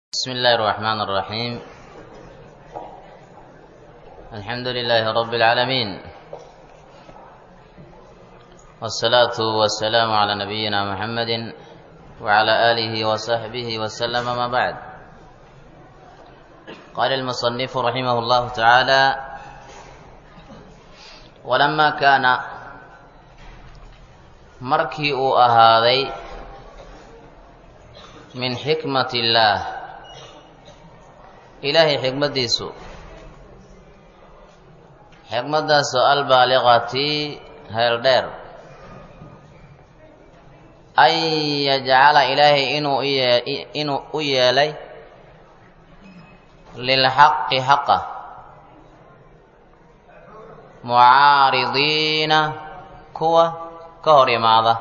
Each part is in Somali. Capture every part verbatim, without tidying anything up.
بسم الله الرحمن الرحيم. الحمد لله رب العالمين، والصلاة والسلام على نبينا محمد وعلى آله وصحبه وسلم. ما بعد، قال المصنف رحمه الله تعالى: ولما كان markii uu ahaaday min xikmat illaah, ilaahay xikmadiisu, xikmadaasoo albaaliqati heel dheer, an yajcala ilaahay inuu inuu u yeelay lilxaqi xaqa mucaaridiina kuwa ka hor imaada,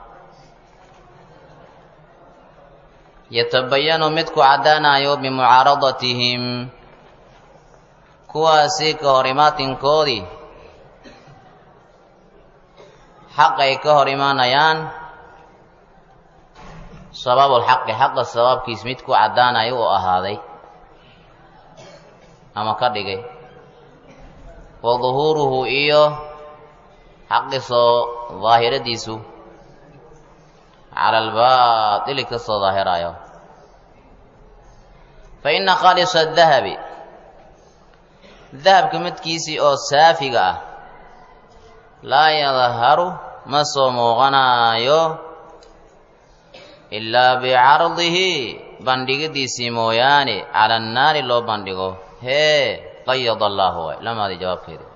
yatabayanu midku caddaanayo bimucaaradatihim, kuwaasi ka hor imaatinkoodii xaqay ka hor imaanayaan, sababulxaqi xaqa sababkiis midku caddaanayo u ahaaday ama ka dhigay, wa duhuuruhu iyo xaqisoo daahiradiisu cala albaatili ka soo daahirayo. fa inna khaalisa dahabi, dahabka midkiisii oo saafiga ah, laa yadharu ma soo muuqanaayo ilaa bicardihi bandhigidiisii mooyaane cala annaari loo bandhigo. hee qayad allaahu waay lamaadii jawaabkeedi.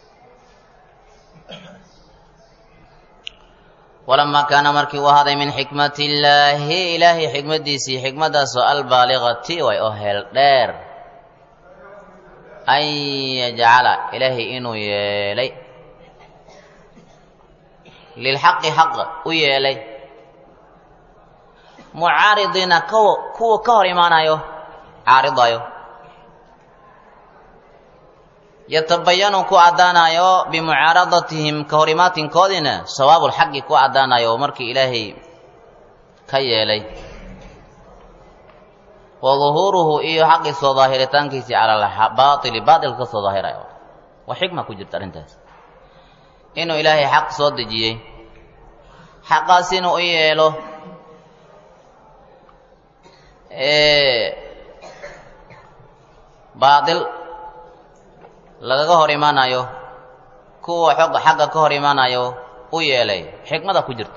walamaa kaana markii uu ahaaday min xikmati illaahi, ilaahay xikmadiisii, xikmadaasoo albaaliqati way oo heel dheer, an yajcala ilaahay inuu yeelay lilxaqi xaqa u yeelay mucaaridiina kuwa kuwa ka hor imaanayo, caaridayo, yatabayanu ku caddaanayo bimucaaradatihim ka hor imaatinkoodiina sawaabulxaqi ku caddaanayo markii ilaahay ka yeelay, wa duhuuruhu iyo xaqii soo daahiritaankiisii cala albaaili baatil ka soo daahirayo. waa xikma ku jirta arrintaas, inuu ilaahay xaq soo dejiyey, xaqaas inuu u yeelo baatil lagaga hor imaanayo, kuwa xog xagga ka hor imaanayo u yeelay, xikmada ku jirta.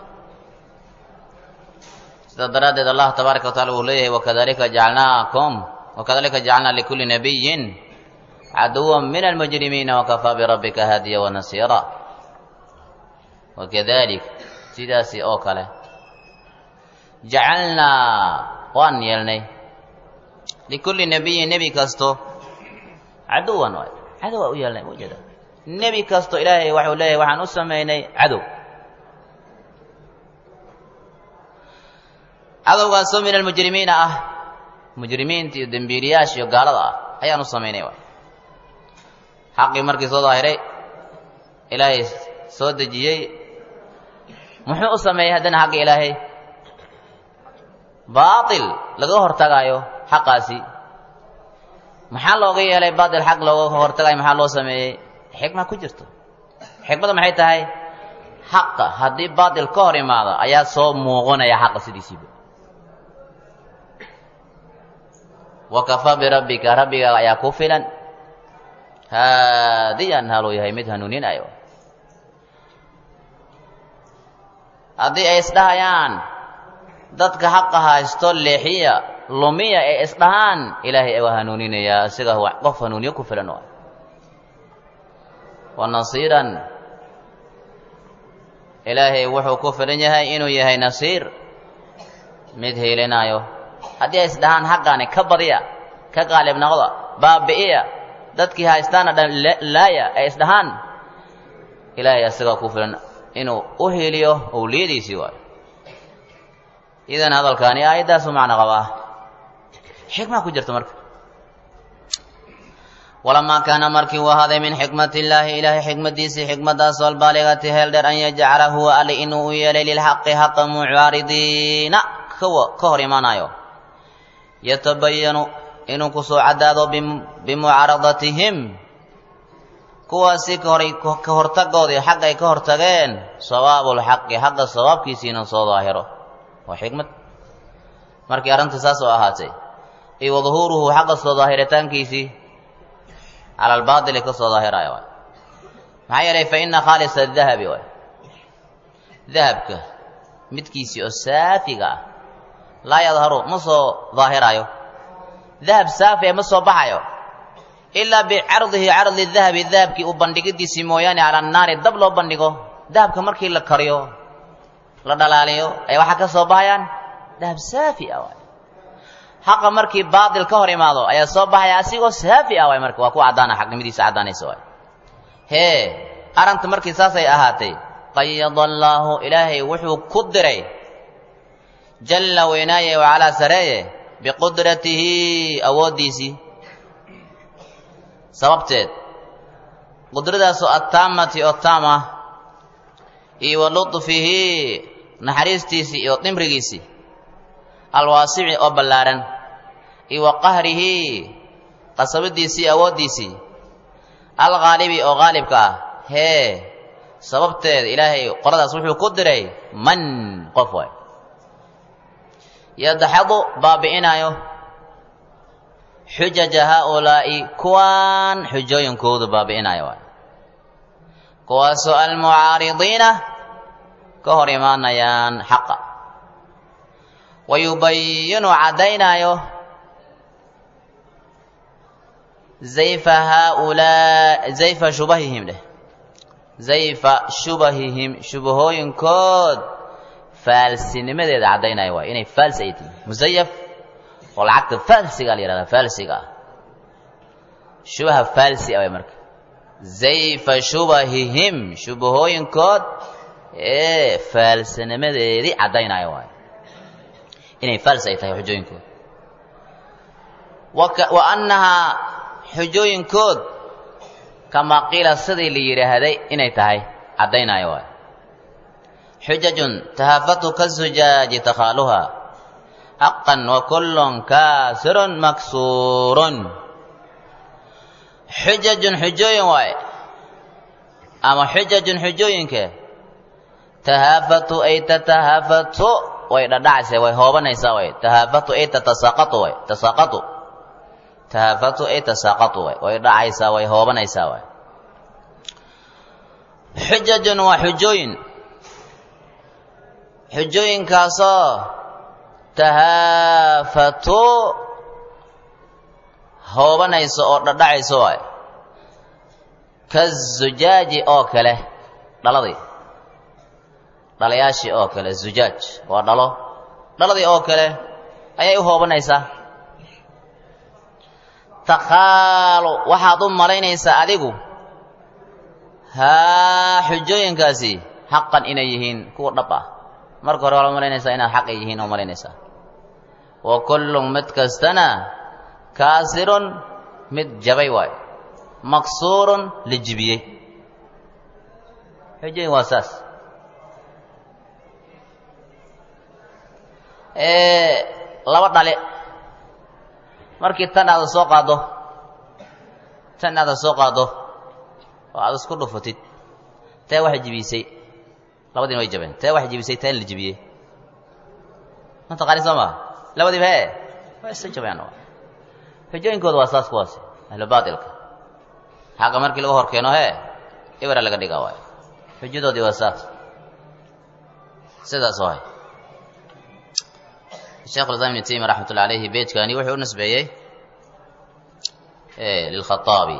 sidaa daraaddeed allah tabaaraka wa tacala uu leeyahay: wakadalika jacalnaakum wakadalika jacalnaa likulli nabiyin caduwan min almujrimiina wakafaa birabbika haadiya wanasiira. wakadalik sidaasi oo kale, jacalnaa waan yeelnay likulli nabiyin nebi kasto caduwan waay cadow waa u yeelnay. ujeeda nebi kasto ilaahay waxuu leeyahay waxaan u samaynay cadow, cadowgaasoo min almujrimiina ah, mujrimiinta iyo dembiiliyaasha iyo gaalada ah ayaan u samaynay. waay xaqii markii soo daahiray, ilaahay soo dejiyey, muxuu u sameeyey haddana xaqii ilaahay? baatil laga hortagaayo xaqaasi. maxaa looga yeelay baatil xaq looga hortagayo? maxaa loo sameeyey? xikma ku jirto. xikmada maxay tahay? xaqa haddii baatil ka hor imaada ayaa soo muuqanaya xaqa sidiisiiba. wakafaa birabbika, rabbigaaga ayaa ku filan haadiyan haluu yahay mid hanuuninayo. haddii ay isdhahayaan dadka xaqa haysto leexiya lumiya ee isdhahaan, ilaahay waa hanuuninayaa, isaga qof hanuuniyo ku filan. waay wa nasiiran, ilaahay wuxuu ku filan yahay inuu yahay nasiir, mid heelinayo. haddii ay isdhahaan xaqaani ka badiya, ka qaalib noqda, baabi'iya, dadkii haystaana dhan laaya ay isdhahaan, ilaahay isagaa ku filan inuu u heeliyo owliyadiisii. waayo idan hadalkaani aayaddaasu macno qabaa, xikma ku jirta. marka walamaa kaana markii uu ahaaday min xikmati illaahi, ilaahay xikmadiisii, xikmadaasoo albaaligati heel dheer, an yajcala huwa alle inuu u yeelay lilxaqi xaqa mucaaridiina kuwa ka hor imaanayo, yatabayanu inuu ku soo cadaado bimucaaradatihim kuwaasi ka hortagoodii xaq ay ka hortageen sawaabul xaqi xaqa sawaabkiisiina soo daahiro waa xikmad markii arrinta saas oo ahaatay iyo waduhuruhu xaqa soo daahiritaankiisii cala albaatili ka soo daahiraya waay maxaa yeelay fa ina khaalisa dahabi waay dahabka midkiisii oo saafiga ah laa yadharu ma soo daahirayo dahab saafi ma soo baxayo ilaa bicardihi cardi dahabi dahabkii u bandhigidiisii mooyaane cala annaari dab loo bandhigo dahabka markii la kariyo la dhalaaliyo ay waxaa ka soo baxayaan dahab saafi ah waay xaqa markii baatil ka hor imaado ayaa soo baxaya asigoo saafi ah waay marka waa ku caddaana xaqnimadiisa caddaanaysa waay hee arrinta markii saasay ahaatay qayada allaahu ilaahay wuxuu ku diray jalla weynaaye wacalaa sareeye biqudratihi awooddiisii sababteed qudradaasoo attaamati oo taam ah iyo wa lutfihi naxariistiisii iyo dhimrigiisii alwaasici oo ballaaran iyo wa qahrihi qasabadiisii awooddiisii alghaalibi oo haalibka ah hee sababteed ilaahay qoradaas wuxuu ku diray man qof waay yadxadu baabi'inayo xujaja haaulaa'i kuwaan xujooyinkoodu baabi'inayo waay kuwaasoo almucaaridiina ka hor imaanayaan xaqa wayubayinu caddaynaayo zayfa haaulaa zayfa shubahihim dheh zayfa shubahihim shubahooyinkood faalsinimadeeda caddaynaayo waay inay faals ay tihin musayaf oo lacagta faalsigaa la yihahdaa faalsiga ah shubaha faalsi ah way marka zayfa shubahihim shubahooyinkood ee faalsinimadeedii caddaynaayo waay inay faals ay tahay xujooyinkood wa annahaa xujooyinkood kamaa qiila sidii la yidhaahday inay tahay caddaynaayo waay xujajun tahaafatu kasujaaji takhaaluha xaqan wa kullun kaasirun maksuurun xujajun xujooyin waay ama xujajun xujooyinka tahaafatu ay tatahaafatu way dhadhacaysa way hoobanaysaa way tahaafatu ay tatasaqatu way tasaqatu tahaafatu ay tasaqatu way way dhacaysaa way hoobanaysaa way xujajun waa xujooyin xujooyinkaasoo tahaafatu hoobanayso oo dhadhacayso waay kazujaaji oo kale dhaladii dhalayaashii oo kale zujaaj waa dhalo dhaladii oo kale ayay u hoobanaysaa takhaalu waxaad u malaynaysaa adigu haa xujooyinkaasi xaqan inay yihiin kuwa dhab ah marka hore waad u malaynaysaa inaad xaq ay yihiin oo malaynaysaa wa kullun mid kastana kaasirun mid jabay waay maksuurun la jibiyey xujooyin waa saas laba dhale markii tan aada soo qaaddo tan aada soo qaaddo oo aada isku dhufatid tee waxay jibisay labadiina way jabeen tee waxay jibisay teen la jibiyey ma taqaani soo maa labadiiba hee waa isa jabeen xujooyinkooda waa saas kuwaasi ahlu baatilka xaqa markii laga hor keeno hee ibra laga dhigaa waay xujadoodii waa saas sidaas waay الشيخ الإسلام ابن تيمية رحمة الله عليه بيت كان يوحي ونسبة إيه للخطابي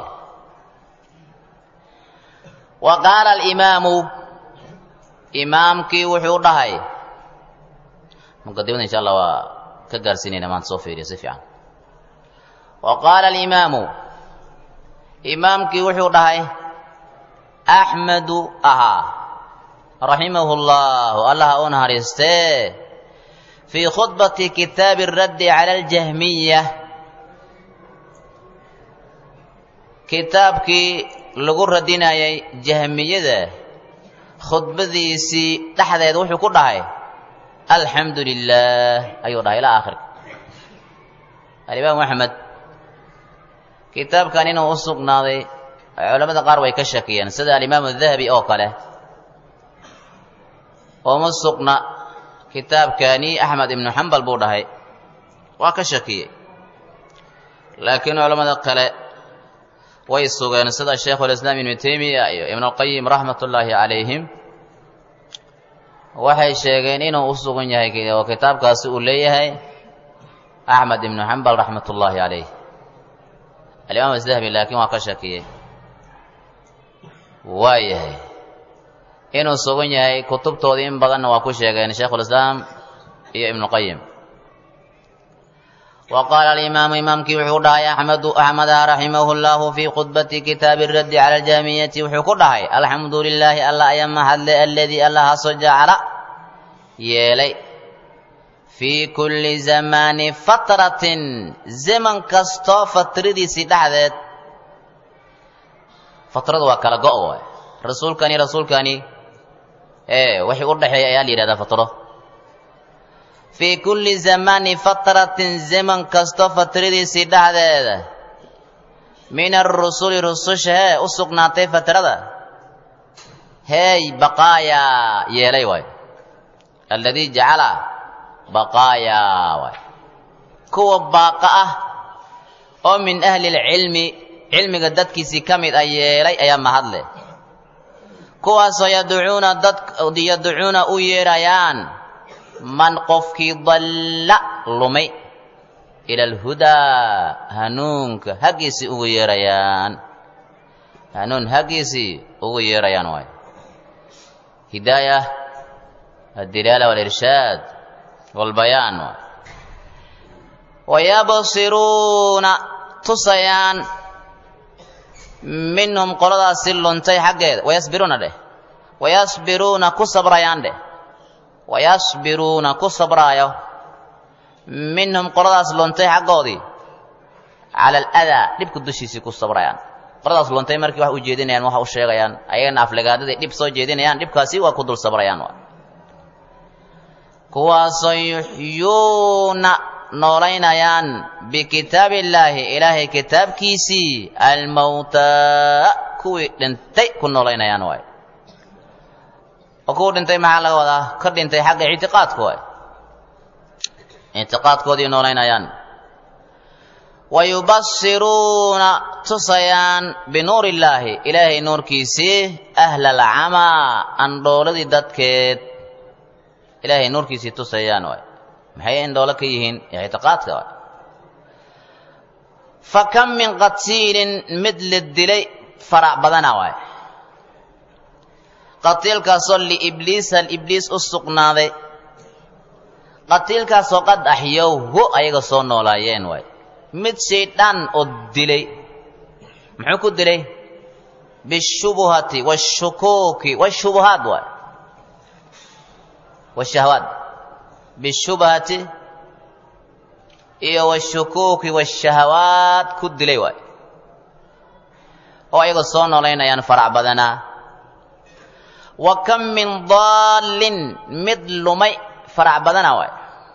وقال الإمام إمام كي وحي ودهي مقدمنا إن شاء الله وكقر سنين ما نصوفي يصفي عنه وقال الإمام إمام كي وحي ودهي أحمد أها رحمه الله الله أنهر يستيه في خطبة كتاب الرد على الجهمية كتابك لغو ردنا جهمية خطبة سي تحت يدوح كلها الحمد لله أيوة إلى آخر الإمام أحمد كتاب كان إنه أصدق ناضي علماء قاروا يكشكيا سيدا الإمام الذهبي أوكله ومصدقنا كتاب كاني أحمد بن حنبل بوضعي وكشكي لكن علماء قال ويسوغان سيدا الشيخ الإسلام ابن تيمية ابن القيم رحمة الله عليهم waxay sheegeen inuu u sugan yahay oo kitaabkaasi uu leeyahay Ahmad ibn Hanbal rahmatullahi alayhi al-Imam az-Zahabi laakiin waa ka shakiyay waayahay inuu sugan yahay kutubtoodii in badan waa ku sheegeen Sheikhul Islam iyo Ibn Qayyim وقال الإمام إمام كي وحده أحمد أحمد رحمه الله في خطبة كتاب الرد على الجامية وحده الحمد لله الله أيام حل الذي الله سجع يلي في كل زمان فترة زمن كستو فترة دي سيدحدت فترة وكلا قوة رسول كاني رسول كاني ايه وحي قرده يالي هذا فترة في كل زمان فترة زمن كستو فترة دي سيدحدت من الرسول رسول شه أسقناتي فترة هاي بقايا يلي واي الذي جعل بقايا واي كو باقاه او من اهل العلم علم قدد كيسي كميد ايلي ايام مهدله كو سيدعون دد يدعون او يريان من قفكي ضل لمي الى الهدى هنونك هجيسي او يريان هنون هجيسي او يريان واي هدايه الدلالة والإرشاد والبيان ويبصرون تصيان منهم قرضا سلونتي حقه ويصبرون له ويصبرون كصبريان له ويصبرون كصبرايو منهم قرضا سلونتي حقه دي على الأذى لبك الدشيسي كصبريان قرضا سلونتي مركي واحد ujeedinayaan waxa u sheegayaan ayagana aflagaadada dib soo jeedinayaan dibkaasi waa ku dul sabrayaan kuwaasoo yuxyuuna noolaynayaan bikitaabillaahi ilaahay kitaabkiisii almawtaa kuwii dhintay ku noolaynayaan waay oo kuwii dhintay maxaa laga wadaa ka dhintay xagga ictiqaadka waay ictiqaadkoodii noolaynayaan wayubasiruuna tusayaan binuurillaahi ilaahay nuurkiisii ahla alcamaa andhooladii dadkeed ilaahay nuurkiisii tusayaan waay maxay indhoolo ka yihiin ictiqaadka waay fakam min qatiilin mid la dilay farac badana waay qatiilkaasoo liibliisa ibliis u sugnaaday qatiilkaasoo qad axyowhu ayaga soo noolaayeen waay mid shaydaan oo dilay muxuu ku dilay bishubuhati washukuuki washubuhaat waay والشهوات بالشبهة إيه والشكوك والشهوات كد لي واي وأيضا صنع لنا ينفرع بدنا وكم من ضال مثل مي فرع بدنا واي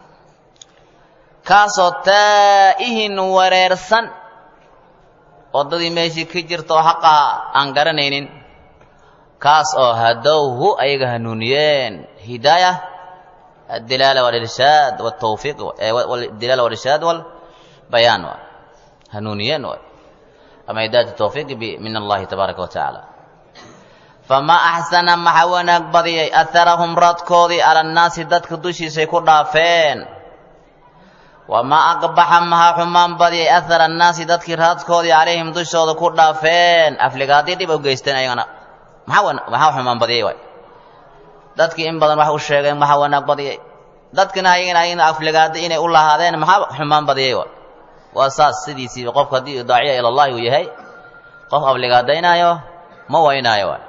كاسو تائه وريرسن وددي ماشي كجرتو حقا أنقرنين كاس أو هدوه أيها هنونيين هداية الدلالة والإرشاد والتوفيق والدلالة والإرشاد والبيان هنونيين أما هداية التوفيق من الله تبارك وتعالى فما أحسن ما حوانك بضي أثرهم ردكوذي على الناس دادك دوشي سيكون رافين وما أقبح ما حمان بضي أثر الناس دادك ردكوذي عليهم دوشي سيكون رافين أفلقاتي دي بوغيستين أيضا maxaa xumaan badiyay way dadkii in badan wax u sheegeen maxaa wanaag badiyay dadkina ayagana in aflagaada inay u lahaadeen maxaa xumaan badiyay way waa saas sidiisii qofka hadii daaciya ila Allah uu yahay qof aflagaadaynayo ma waynayo way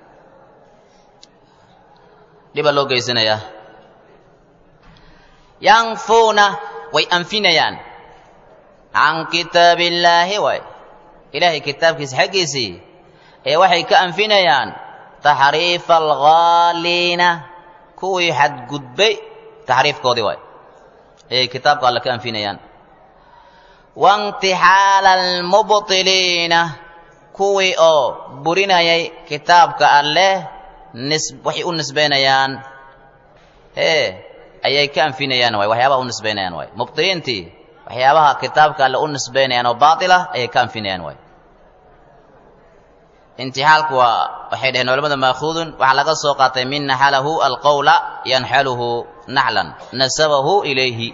diba loo geysanaya yanfuna way anfinayaan an kitaabillahi way ilaahi kitaabkiisa xaqiisii ee waxay ka anfinayaan tahriif al-ghalina kuwii xad gudbay tahriifkoodii way ee kitaabka alla ka anfinayaan وانتحال المبطلين كوي أو برنا يي كتابك الله نسب وحي النسبينيان إيه أي كان فينيان واي وحيابها النسبينيان واي مبطلين تي وحيابها كتابك الله النسبينيان وباطلة أي كان فينيان واي انتحالك وحيده نولمد ماخوذ وعلى سوقات من نحله القول ينحله نحلا نسبه إليه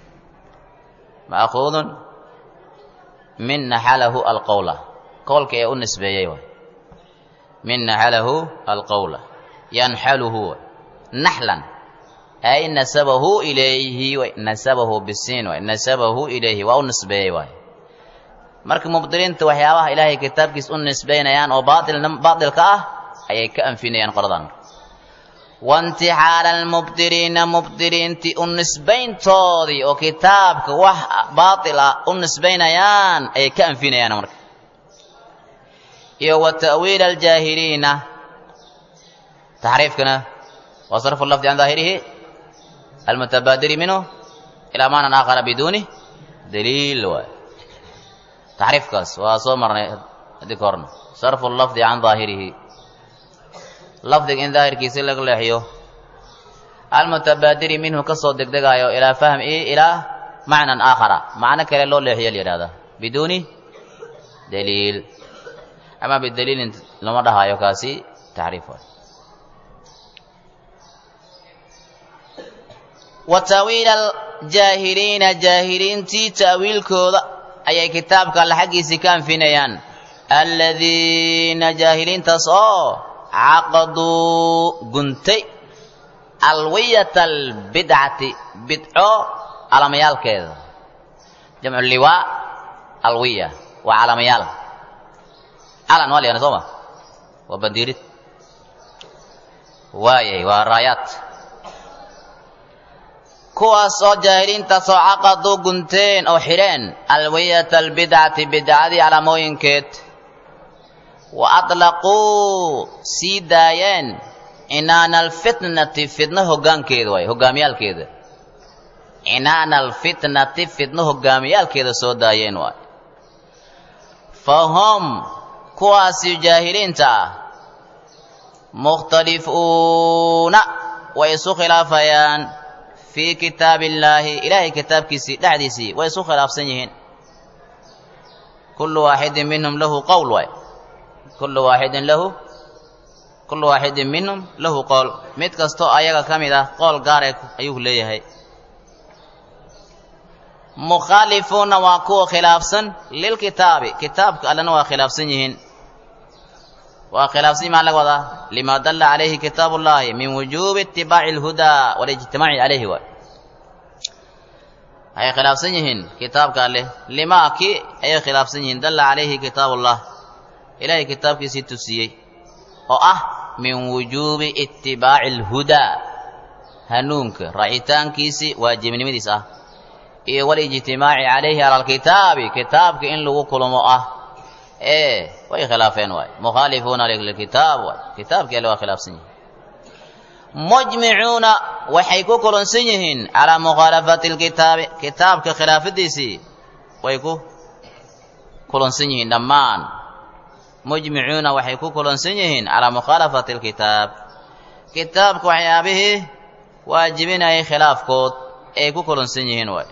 ماخوذ من نحله القول قول كي النسبة يوا من نحله القول ينحله نحلا أي نسبه إليه ونسبه بالسين ونسبه إليه والنسبة يوا marka mubtiliinta waxyaabaha ilaahay kitaabkiisa u nisbeynayaan oo baatil baatilka ah ayay ka anfinayaan qaradan wantihala almubtiliina mubtiliinti u nisbeyntoodii oo kitaabka wax baatila u nisbeynayaan ayay ka anfinayaan marka iyo wa ta'wiil aljaahiliina tahrifkana wa sarfu al-lafzi an dhahirihi almutabadir minhu ila ma'nan akhar biduni dalil wa تعريف كاس وصومرنا ذكرنا صرف اللفظ عن ظاهره لفظ إن ظاهر كيس لك لحيو المتبادر منه كصوت دقدقايو إلى فهم إيه إلى معنى آخر معنى كلا لو لحيو هذا بدون دليل أما بالدليل لما رها يكاسي تعريفه وتأويل الجاهلين جاهلين تي تأويل كذا أي كتابك الحقيسي كان فينيان الذين جاهلين تصو عقدوا قنتي الوية البدعة بدعو على ميال كذا جمع اللواء الوية وعلى ميال على نوالي أنا صوما وبنديرت وايه والرايات kuwaas oo jaahiliinta soo caqadu gunteen oo xireen alwiyat albid'ati bid'adi calamooyinkeed wa atlaquu sidaayeen inaan alfitnati fitna hoggaankeeda way hoggaamiyaalkeeda inaan alfitnati fitna hoggaamiyaalkeeda soo daayeen way fahum kuwaas jaahiliinta mukhtalifuuna way isu khilaafayaan في كتاب الله إلهي كتاب كيسي دعديسي ويسو خلاف سنيهن كل واحد منهم له قول واي كل واحد له كل واحد منهم له قول متكستو آياغا كاميدا قول غارك أيوه ليه مخالفون واكو خلاف سن للكتاب كتاب ألنا وخلاف سنيهن وخلاف سنين ما لقوضا لما دل عليه كتاب الله من وجوب اتباع الهدى والاجتماع عليه و أي خلاف سنين كتاب قال له لما كي أي خلاف سنين دل عليه كتاب الله إلهي كتاب كي ستسيي وأه من وجوب اتباع الهدى هنونك رأيتان كيسي واجب من مدسة إيه والاجتماع عليه على الكتاب كتاب كإن لغو كلمه أه ايه وي خلافين واي مخالفون للكتاب واي كتاب كيلو خلاف سنين مجمعون وحيكو كلن سنين على مخالفة الكتاب كتاب كخلاف ديسي ويكو كلن سنين دمان مجمعون وحيكو كلن سنين على مخالفة الكتاب كتاب كوحيابه واجبين اي خلاف كود ايكو كلن سنين واي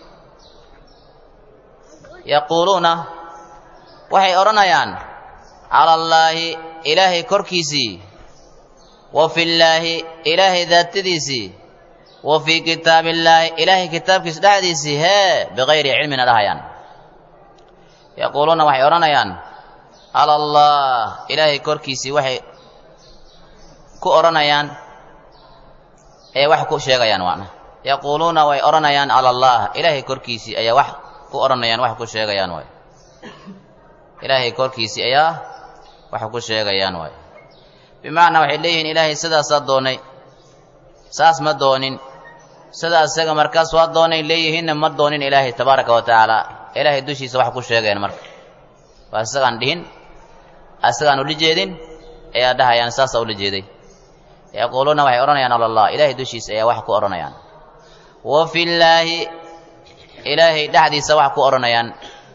يقولون waxay oranayaan ala allahi ilaahi korkiisi wa fillahi ilaahi daatadiisi wa fi kitaabillahi ilaahi kitaabkiisa dhexdiisi he bighayri ilmin adahayaan yaquluna waxay oranayaan ala allah ilaahi korkiisi waxay ku oranayaan ee wax ku sheegayaan waana yaquluna way oranayaan ala allah ilaahi korkiisi ayaa wax ku oranayaan wax ku sheegayaan way ilaahay korkiisi ayaa wax ku sheegayaan way bimaana waxay leeyihiin ilaahay sidaas doonay saas ma doonin sidaas isaga markaas waa doonay leeyihiin ma doonin ilaahay tabaaraka wa taala ilaahay dushiisa wax ku sheegayaan marka waa isagaan dhihin asagaan u lijeedin ayaa dhahayaan saas u lijeeday yaquluna waxay oranayaan allah ilaahay dushiisa ayaa wax ku oranayaan wa fillahi ilaahay dhaxdiisa wax ku oranayaan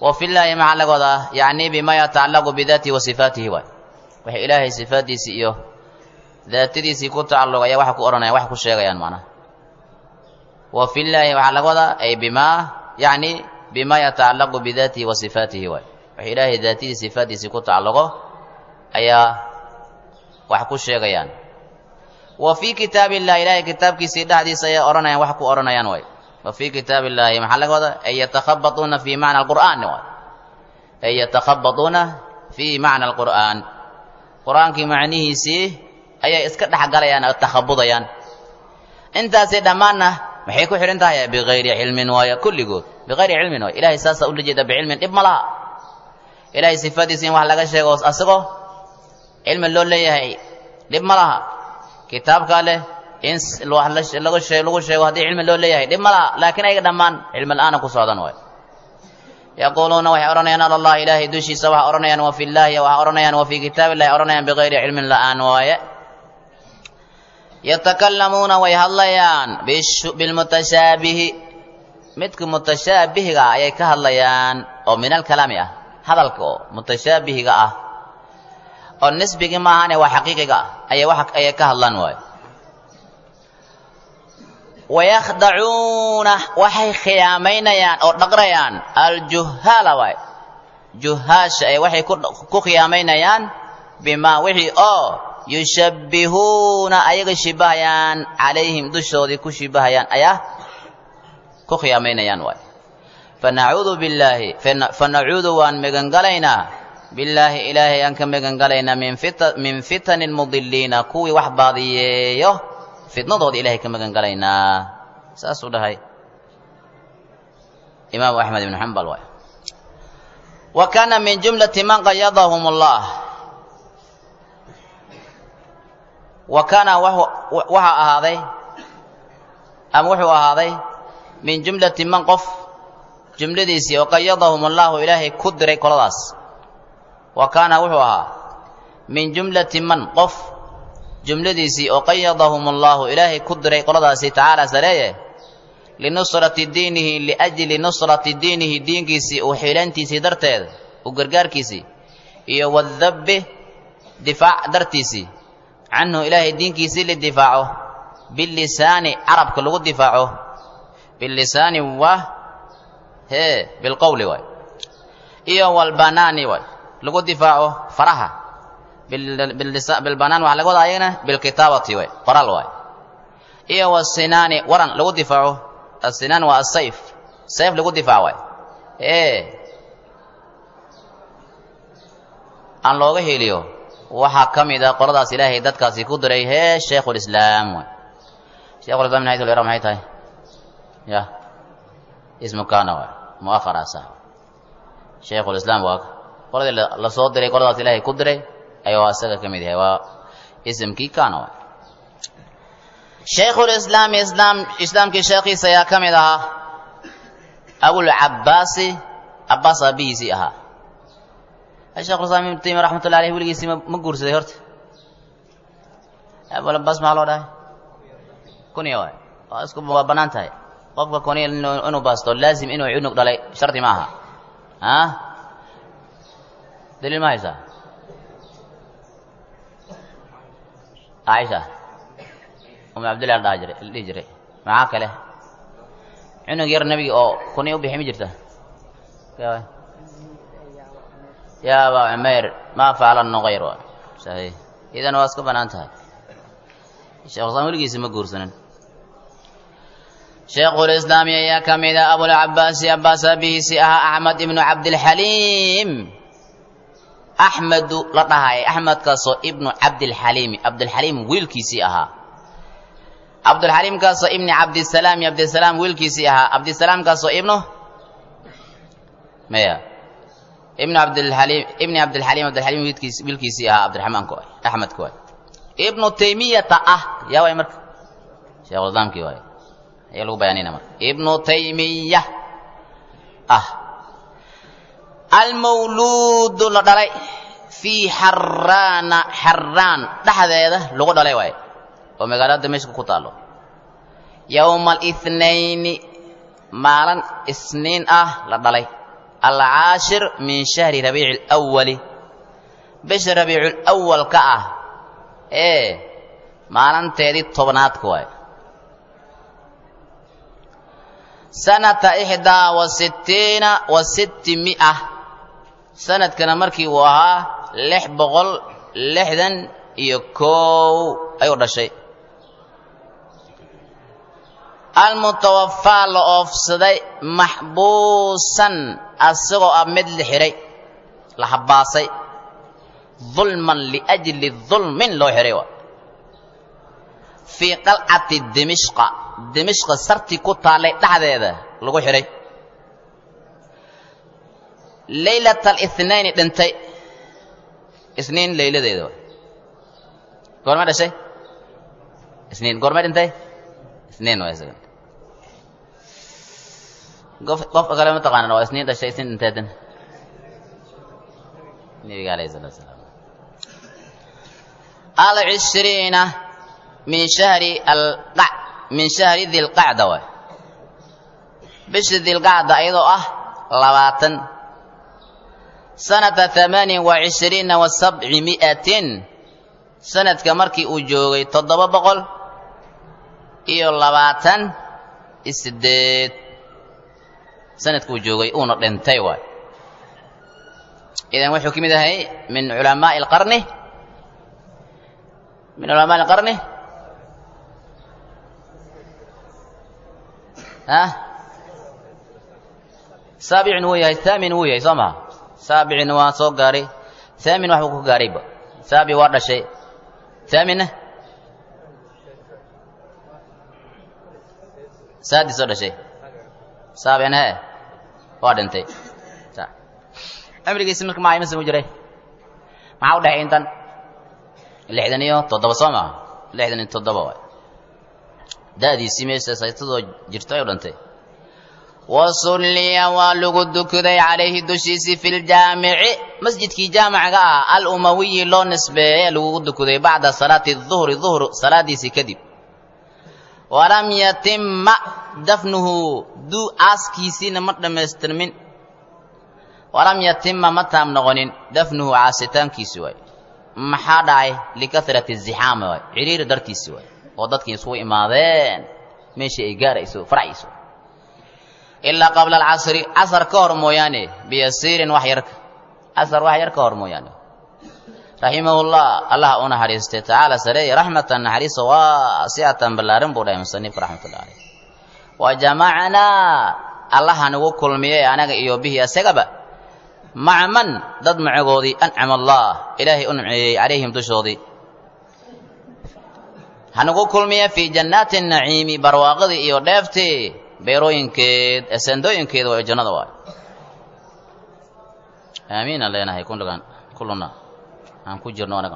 وفي الله مع لغدا يعني بما يتعلق بذاته وصفاته واي وحي إلهي صفاتي سيئو ذاتي سيكون تعلق يا وحكو أرنا وحكو شيغيان معنا وفي الله مع لغدا أي بما يعني بما يتعلق بذاته وصفاته واي وحي إلهي ذاتي صفاتي سيكون تعلق أي وحكو شيغيان وفي كتاب الله إلهي كتاب كي سيدا حديث يا أرنا وحكو أرنا ينوي وفي كتاب الله محل هذا أي يتخبطون في معنى القرآن أي يتخبطون في معنى القرآن قرآن كي معنيه سي أي اسكت حق ليان التخبط يان أنت سيد مانا محيكو حرنتها بغير علم ويا كل قول بغير علم ويا إلهي ساسا أقول جدا بعلم إبما لها إلهي صفاتي سين وحلقة شيء أسقو علم اللون ليه إبما لها كتاب قاله إنس لو حلش لو شيء لو شيء وهذه علم اللون ليه إبما لها لكن أي دمان علم الآن كسرادن ويا يقولون وحرنا أن الله إلهي دوشي سواء أرنا وفي الله وأرنا وفي كتاب الله أرنا بغير علم الآن ويا يتكلمون ويهليان بالمتشابه متك متشابه أي كهليان أو من الكلام يا هذا الكو متشابه أه أو نسبة ما أنا وحقيقة أي وحق أي كهلان ويا ويخدعون وحي خيامين يان أو نقريان الجهال ويا جهاش أي وحي كو خيامين يان بما وحي أو يشبهون أيغ شبهيان عليهم دشودي كشبهيان أيا كخيامين ينوي فنعوذ بالله فنعوذ وان مغنغلينا بالله إلهي أنك مغنغلينا من فتن من فتن المضلين كوي وحباضيه فتنة ضد إلهي كمغنغلينا ساسوده هاي إمام أحمد بن حنبل واي وكان من جملة من قيضهم الله وكان وهو وها هذا أم وهو هذا من جملة من قف جملة ديسي وقيضهم الله إلهي كدر كلاس وكان وهو من جملة من قف جملة ديسي وقيضهم الله إلهي كدر كلاس تعالى سريه لنصرة دينه لأجل نصرة دينه دين كيسي وحيلانتي سيدرته وقرقار كيسي إيه والذب دفاع درتيسي عنه إلهي الدين كيسي للدفاعه باللسان عرب كله دفاعه باللسان و هي بالقول و إيه والبنان و لغو دفاعه فرحة باللسان بالبنان وعلى قول عينه بالكتابة و قرال و إيه والسنان ورن لغو دفاعه السنان والسيف سيف لغو دفاعه إيه أن لغو هيليو waxaa kamida qoladaas ilaahay dadkaasi ku diray he sheekhu islaam sheekhu islaam nayto leeyahay maxay tahay ya ismu kana wa muafarasa sheekhu islaam waa qolada la soo diray qoladaas ilaahay ku diray ayuu asaga kamid yahay waa ismkii kana wa sheekhu islaam islaam islaamkii sheekhiisa ayaa kamid ahaa abul abbas abbas abisi ahaa الشيخ الإسلام ابن تيمية رحمة الله عليه ولقي سيما مقور سيدي هرت أولا بس ما الله ده كوني واي اسكو بنانت هاي قبل كوني إنه إنه بس طول لازم إنه يعينك دلي شرطي معها ها دليل ما يسا عائشة أم عبد الله الداجري الدجري معاك له إنه غير النبي أو كوني وبيحمي جرته كيف يا أبا عمير ما فعل النغير صحيح إذن واسكو بنانتها الشيخ الإسلام ولقي اسمه قرسنا شيخ الإسلام يا كميدا أبو العباس عباس به سيها أحمد بن عبد الحليم أحمد لطهاي أحمد كاسو ابن عبد الحليم عبد الحليم ويلكي سيها عبد الحليم كاسو ابن عبد السلام عبد السلام ويلكي سيها عبد السلام كاسو ابنه ميا ابن عبد الحليم ابن عبد الحليم عبد الحليم بالكيسي عبد الرحمن كوي احمد كوي ابن تيميه اه يا واي مرك شيخ الاسلام كي واي يا لو بيانينا مر ابن تيميه اه المولود لدلي في حران حران دحديده لو دلي واي او مغالada دمشق ku taalo يوم الاثنين مالن اثنين اه لا دلي alcaashir min shahri rabiici alawali bisha rabiicu lawal ka ah ee maalinteedii tobnaadka waay sanata ixdaa wa sittiina wa sitti mi'a sanadkana markii uu ahaa lix boqol lixdan iyo kow ayuu dhashay almutawafaa la oofsaday maxbuusan asagoo ah mid la xihay la habbaasay dulman liajli dulmin loo xihay wa fii qalcati dimishqa dimishqa sarti ku taallay dhexdeeda lagu xihay leylata alithnaini dhintay isniin leyladeeda goorma dhashay isniin goorma dhintay isniin waa isaga qof qofka kale ma taqaanaan waa isniin dhashay isniin dhinteedan nabiga alayhi salatu wasalaam al-ishriina min shahri al-qa' min shahri dhil qa'da wa bish dhil qa'da ayadoo ah labaatan sanata thamani wa ishriina wa sab'imi'atin sanadka markii uu joogay toddoba boqol iyo labaatan iyo siddeed sanadka uu joogay uuna dhintay waay idan wuxuu ka mid yahay min culamaa'i alqarni min culamaa'i alqarni ah saabicin wuu yahay thaamin wuu yahay soo maha saabicin waa soo gaaray thaamin waxbuu ku gaarayba saabi waa dhashay thaaminna saadis oo dhashay saabicna hee waa dhintay cimrigiisi marka maa imase mu jiray maxaa u dhexay intan lixdan iyo toddoba soo maaha lixdan iyo toddoba waay da'diisii meesha saytadoo jirto ayuu dhintay wasulliya waa lagu dukaday calayhi dushiisii fi ljaamici masjidkii jaamaciga ah al-umawiyi loo nisbeeye lagugu dukaday bacda salaati duhri duhr salaadiisii kadib walam yatimma dafnuhu duu aaskiisiina ma dhammaystirmin walam yatimma ma taam noqonin dafnuhu caasitaankiisi waay maxaa dhacay likasrati zixaama waay ciriiri dartiisi waay oo dadkii isugu imaadeen meeshii ay gaarayso farcayso ilaa qabla alcasri casar ka hor mooyaane biyasiirin wax yarka casar wax yar ka hor mooyaane raximahullah allah u naxariistay tacaala sareeye raxmatan naxariiso waasiatan ballaaran buu dhahay musanifka raxmatullahi caleyh wa jamacnaa allaha nagu kulmiyey anaga iyo bihi asagaba maca man dad macagoodii ancama allah ilaahay u nimceeyey calayhim dushoodii hanagu kulmiya fii jannaati naciimi barwaaqadii iyo dheeftii beerooyinkeed ee sandooyinkeeda waa jannada waay aamiin aan leenahay kullugan kulluna aan ku jirno anaga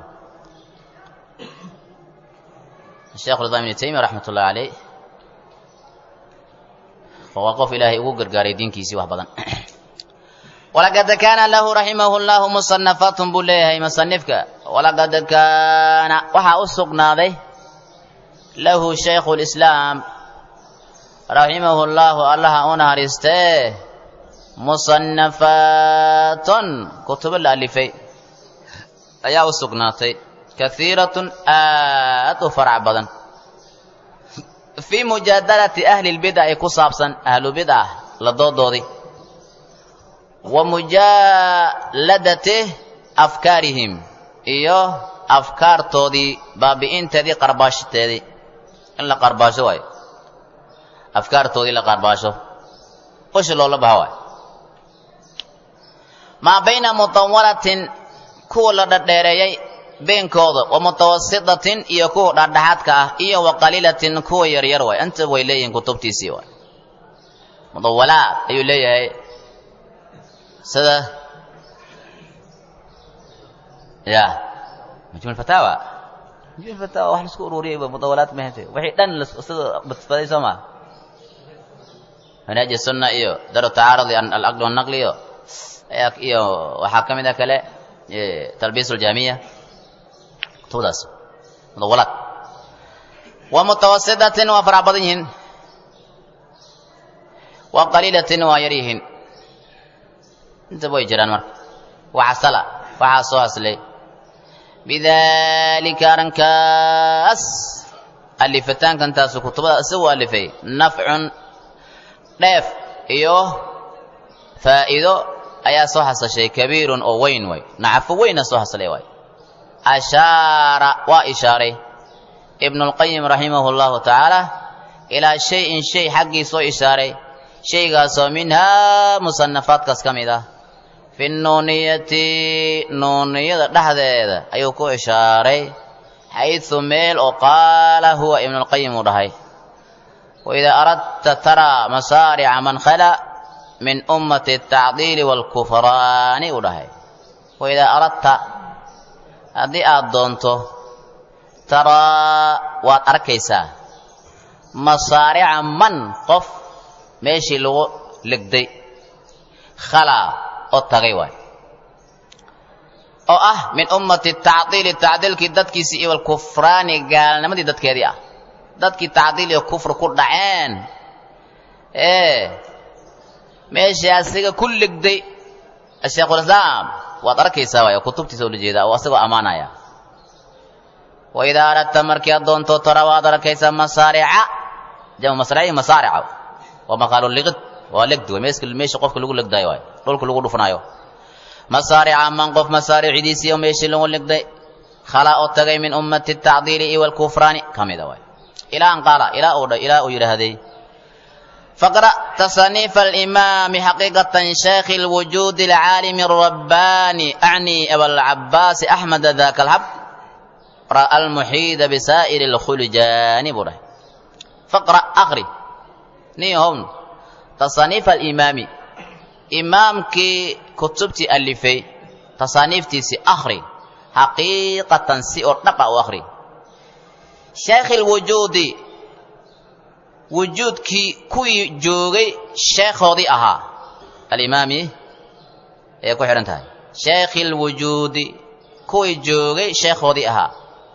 sheekh al-islam ibn taymiyyah raxmatullahi caleyh waa qof ilaahay ugu gargaaray diinkiisii wax badan walaqad kaana lahu raximahullahu musannafatun buu leeyahay musanifka walaqad kaana waxaa u sugnaaday lahu shaykhu lislaam raximahullahu allaha u naxariistee musannafatun kutubo la alifay ayaa u sugnaatay kaiiratun aad u farac badan fii mujaadalati ahli lbidca ay ku saabsan ahlu bidca la doodoodii wa mujaaladati afkaarihim iyo afkaartoodii baabi'inteedii qarbaashiteedii in la qarbaasho waayo afkaartoodii la qarbaasho qoshi loola baha waayo maa bayna mutawalatin kuwa la dhadheereeyey beenkooda wa mutawasitatin iyo kuwa dhexdhexaadka ah iyo wa qaliilatin kuwa yaryar waay inta way leeyihiin kutubtiisii waay mudawalaad ayuu leeyahay sida ya majmuul fataawa majmuul fataawa wax laisku ururiyey mudawalaad ma hente wixii dhan sida badfaday soo maa manhaj sunna iyo daru tacaarudi al-aql wal-naqli iyo iyo waxaa ka mid ah kale talbiis al-jaamiya kutubadaas mudawalaad wa mutawasitatin waa farac badan yihiin wa qaliilatin waa yar yihiin inta way jiraan marka waxasala waxa soo haslay bidalika rankas alifatan kan taas kutubada soo alifay naf'un dheef iyo faa'iido ayaa soo hasashay kabiirun oo weyn way nacaf weyn soo haslay way ashara wa ishaaray ibn al-qayyim rahimahullahu ta'ala ila shay'in shay xaqi soo ishaaray shaygaasoo minha musannafaadkaas kamid ah fi nuuniyati nuuniyada dhexdeeda ayuu ku ishaaray haythu meel oo qaala huwa ibn al-qayyim u dhahay wa idha aradta tara masari'a man khala min ummati at-ta'dil wal kufran u dhahay wa idha aradta haddii aad doonto tara waad arkaysaa masari'a man qof meeshii lagu ligday khala oo tagay waay oo ah min ummati at-ta'dil ta'dilki dadkiisi iyo kufraani gaalnimadii dadkeedii ah dadkii ta'dil iyo kufr ku dhaceen ee meeshii asiga ku ligday Sheikh al-Islam waad arkaysaa waay kutubtiisa oo jeeda oo asagoo amaanaya wa idha aradta markii adoonto tara waad arkaysaa masari'a jama masari'a masari'a وما قالوا لغد ولغد ومسك الميش قفك لغو لغداي واي دولك لغو دفنايو مسارع من قف مسارع ديسي وميش لغو لغداي خلا او تغي من امه التعديل والكفران كميدا واي الى ان قال الى او الى او يرهدي فقرأ تصنيف الامام حقيقه شيخ الوجود العالم الرباني اعني ابو العباس احمد ذاك الحب راى المحيط بسائر الخلجان بره فقرأ اخري نيهم تصانيف الإمامي إمام كي كتبتي ألفي تصانيفتي سي أخري حقيقة سي أرنقى وأخري شيخ الوجود وجود كي كوي جوغي شيخ هذي أها الإمامي يكو حرنتها شيخ الوجود كوي جوغي شيخ هذي أها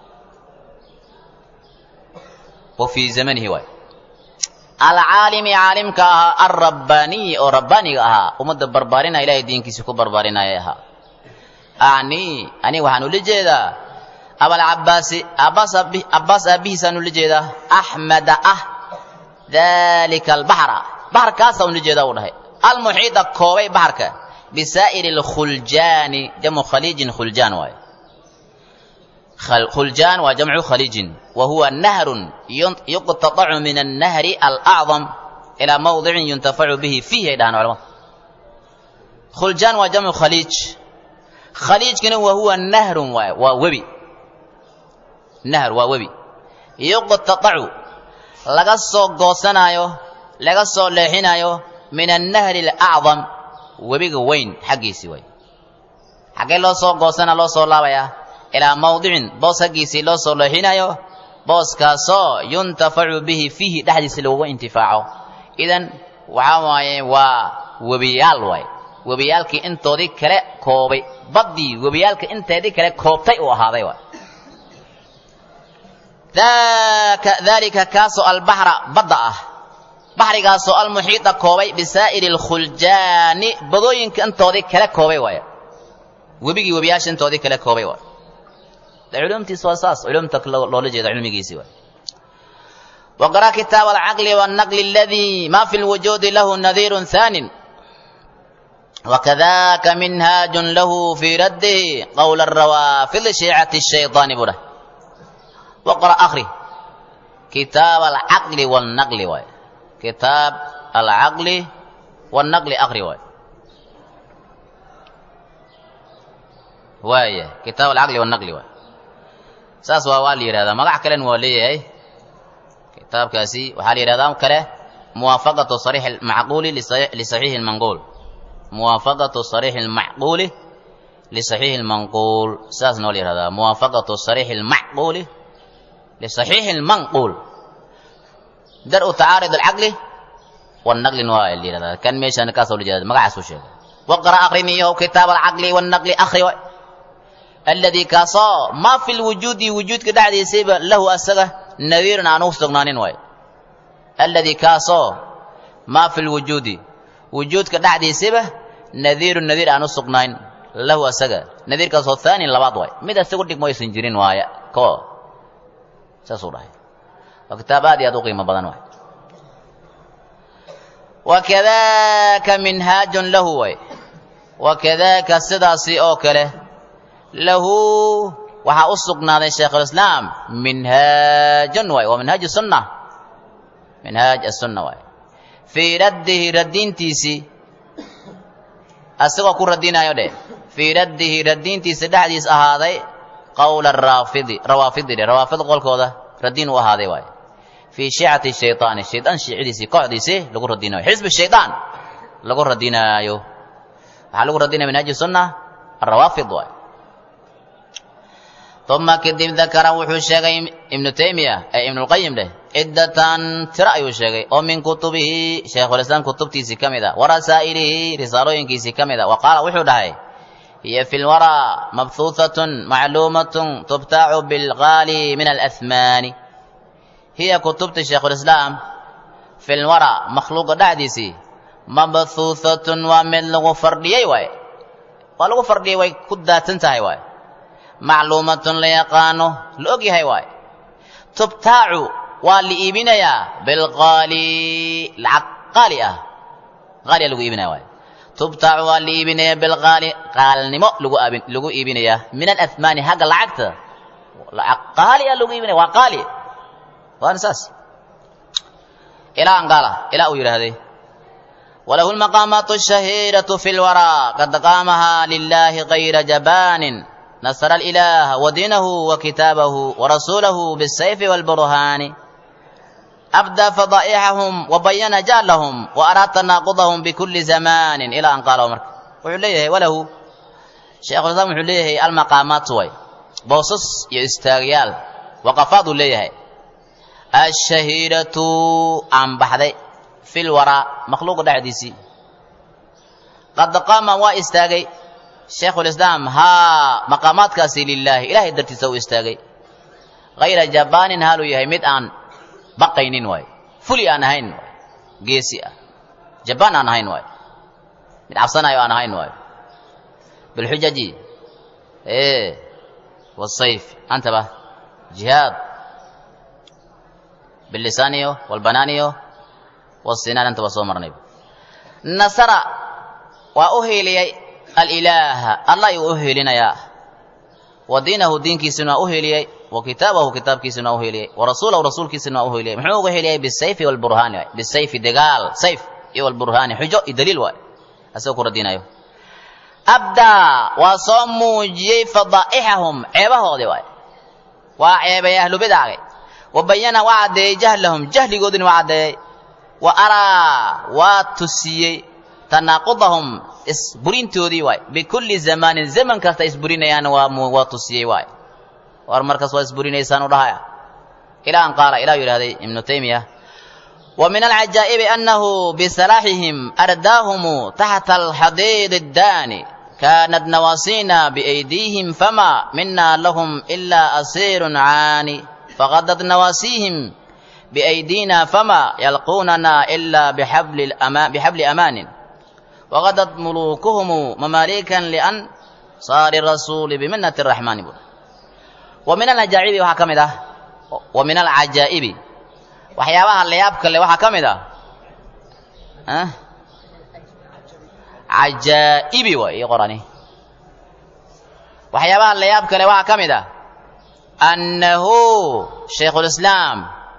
وفي زمنه واي العالم عالم كها الرباني او رباني كها ومد بربارنا الى دين كيسو بربارنا ياها اني اني وحنو لجيدا ابو العباس عباس ابي عباس ابي سنو لجيدا احمد اه ذلك البحر بحر كاسو لجيدا ودهي المحيط كوي بحرك بسائر الخلجان جمع خليج خلجان واي خلجان وجمع خليج وهو نهر يقتطع من النهر الأعظم إلى موضع ينتفع به فيه دهن علماء خلجان وجمع خليج خليج كان وهو نهر ووبي نهر ووبي يقتطع لغسو غوسنايو لغسو لهينايو من النهر الأعظم وبي وين حقيسي وين حقي لو سو غوسنا لو سو لاويا إلى موضع بوس حقيسي لو سو لهينايو بوس كاسو ينتفع به فيه دحديس لو انتفاعه إذن وعاوي ووبيال واي وبيالكي انتودي كره كوبي بدي وبيالكي انتودي كره كوبتي وهذا واي ذاك ذلك كاسو البحر بدأه بحر كاسو المحيط كوبي بسائر الخلجان بدوينك انتودي كره كوبي واي وبيجي وبياش انتودي كره كوبي واي العلوم تسواساس علوم تكنولوجيا علميgiisi واي وقرأ كتاب العقل والنقل الذي ما في الوجود له نذير ثان وكذاك منهاج له في رده قول الروافض شيعة الشيطان بره وقرأ آخره كتاب العقل والنقل واي كتاب العقل والنقل آخره واي واي كتاب العقل والنقل واي ساس ووالي هذا ما كلن وليه كتاب كاسي وحال يرادام كله موافقة صريح المعقول لصحيح المنقول موافقة صريح المعقول لصحيح المنقول ساس نولي هذا موافقة صريح المعقول لصحيح المنقول درء تعارض العقل والنقل نوائل هذا كان ميشان كاسو لجاد ما قعسو شيء وقرأ أقرنيه كتاب العقل والنقل أخي الذي كاسو ما في الوجود وجود كده عدي سيب له أسغه نذير عنه سغنانين واي الذي كاسو ما في الوجود وجود كده عدي سيب nadiirun nadiir aan u sugnayn lahu asaga nadiirkaasoo thaanin labaad waay mid isagu dhigmo aysan jirin waaya ko saasuu dhahay waa kitaab aad iyo aad u qiimo badan waay wakadaaka minhaajun lahu waay wakadaaka sidaasi oo kale lahu waxaa u sugnaaday shaykhulislaam minhaajun waay waa minhaaj sunna minhaaj asunna waay fii raddihi raddiintiisii asagoo ku radinayo dheh fii raddihi raddiintiisa dhexdiis ahaaday qowla araafidi rawaafidi dheh rawaafid qolkooda raddiin u ahaaday waay fii shiicati shaytaani shaydaan shiicidiisii kooxdiisii lagu radinayo xisbi shaydaan lagu radinaayo waxaa lagu radinaya minhaaji sunna arawaafid waay uma kadib dakara wuxuu sheegay ibnu taymiya ee ibnulqayim dheh ciddatan tiro ayuu sheegay oo min kutubihi shaykhulislaam kutubtiisii ka mid a wa rasaa'ilihi risaalooyinkiisii ka mid a wa qaala wuxuu dhahay hiya fi lwaraa mabhuuthatun macluumatun tubtaacu bilgaali min alahmaani hiya kutubta shaykhulislaam fi lwaraa makhluuqa dhexdiisii mabhuuthatun waa mid lagu fardhiyey waay waa lagu fardhiyey way ku daadsan tahay waay macluumatun la yaqaano la og yahay waay tubtaacu waa la iibinayaa bilqaali lacag qaali ah qaaliya lagu iibinaya waay tubtaacu waa la iibinayaa bilqaali qaalnimo lagu aabin lagu iibinayaa min alahmaani hagga lacagta lacag qaali ah lagu iibinaya waa qaali waana saas ilaa an qaala ilaa uu yidhaahday walahu lmaqaamaatu ashahiiratu fi lwaraa qad qaamaha lilahi kayra jabaanin نصر الإله ودينه وكتابه ورسوله بالسيف والبرهان أبدى فضائحهم وبين جالهم وأراد تناقضهم بكل زمان إلى أن قال عمر وحليه وله شيخ الإسلام وحليه المقامات وي بوصص يستغيال وقفاض ليه الشهيرة عن بحثي في الوراء مخلوق دعديسي قد قام واستغي shaykhulislaam haa maqaamaadkaasi lilaahi ilaahay dartiisa u istaagay hayra jabaanin haaluu yahay mid aan baqaynin waay fuli aan ahayn waay geesi ah jabaan aan ahayn waay mid cabsanayo aan ahayn waay bilxujaji ee wasayf antaba jihaad billisaaniyo walbanaaniyo wasinaan antaba soo marnay nasara waa u hiiliyey alilaaha allah ayuu u heelinayaa wa diinahu diinkiisuna u heeliyey wa kitaabahu kitaabkiisuna u heeliyey wa rasuulahu rasuulkiisuna u heeliyey muxuu uga heeliyey bisayfi walburhaani waay bisayfi dagaal sayf iyo walburhaani xujo iyo daliil waay asagoo ku radinayo abdaa waa soo muujiyey fadaa'ixahum ceebahoodii waay waa ceebay ahlu bidacgay wa bayana waa caddeeyey jahlahum jahligoodina waa caddeeyey wa araa waa tusiyey tanaaqudahum isburintoodii waay bikulli zamaanin zaman kasta isburinayaan waa waa tusiyey waay war markaas waa isburinaysaan u dhahaya ilaa an qaala ilaa yidhahday ibnu taymiya wa min alcajaa'ibi annahu bisalaaxihim ardaahum taxta alxadiid addaani kaanat nawaasiina biaydiihim fama mina lahum ilaa asiirun caani faqadat nawaasiihim biaydiina fama yalquunana ilaa bixabli amaanin وغدت ملوكهم مماليكا لأنصار الرسول بمنة الرحمن ومن العجائب وحكمده ومن العجائب وحيابها اللي يابك اللي وحكمده أه؟ عجائب ويقراني وحيابها اللي يابك اللي وحكمده أنه شيخ الإسلام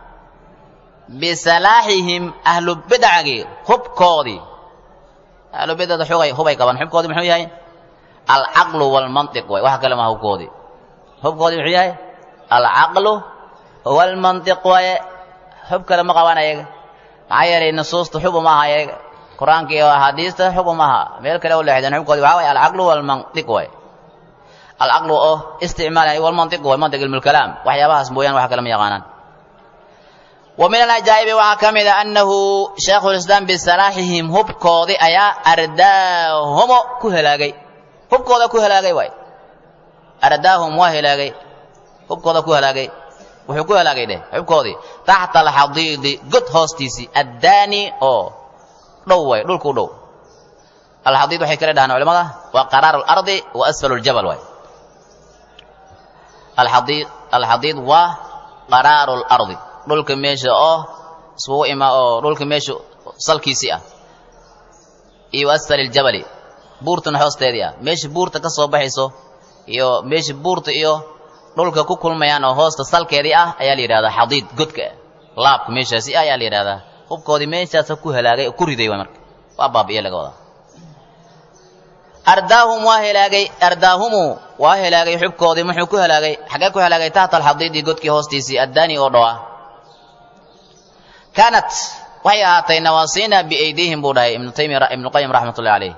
بسلاحهم أهل البدع خب كودي ahlu bidada xogay hubay qaban xubkoodi muxuu yahay al aqlu wal mantiq way waxa kale ma hubkoodi hubkoodi muxuu yahay al aqlu wal mantiq way hub kale ma qaban ayaga maxaa yeelay nusuusta xub ma aha ayaga quraanka iyo hadiista xub ma aha meel kale oo leexdan xubkoodi waxa way al aqlu wal mantiq way al aqlu oo isticmaalay wal mantiq way mantiq ilmu kalaam waxyaabahaas mooyaan waxa kale ma yaqaanaan ومن العجائب وحكمد أنه شيخ الإسلام بسلاحهم هب كودي أيا أرداهم كهلاجي هب كودا كهلاجي واي أرداهم وهلاجي هب كودا كهلاجي وحب كهلاجي ده هب كودي تحت الحضيض قد هوستيسي الداني أو دو واي دول كودو alxadiid waxay kala dhahaan culimada waa qaraaru alardi wa asfalu aljabal waay alxadiid alxadiid waa qaraaru alardi dhulka meesha oo iskugu ima oo dhulka meesha salkiisii ah iyo asfali aljabali buurtana hoosteedii ah meesha buurta ka soo baxayso iyo meesha buurta iyo dhulka ku kulmayaan oo hoosta salkeedii ah ayaa la yidhahdaa xadiid godka laabka meeshaasi ayaa la yidhahdaa hubkoodii meeshaasa ku halaagay oo ku riday waay marka waa baabi'iye laga wadaa ardaahum waa helaagay ardaahumu waa helaagay xubkoodii muxuu ku helaagay xagee ku helaagay tahta alxadiidi godkii hoostiisii addaani oo dhowa kaanat waxay ahaatay nawaasiina biaydiihim buu dhahay ibnu taymiya ibnu qayim raxmatullahi calayh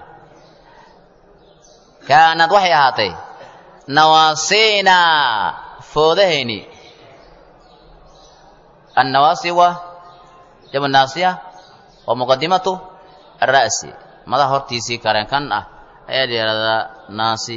kaanad waxay ahaatay nawaasiina foodahayni annawaasi waa jamu naasiya waa muqadimatu arra'si madaxa hortiisii kareen kan ah ayaa la yidhahdaa naasi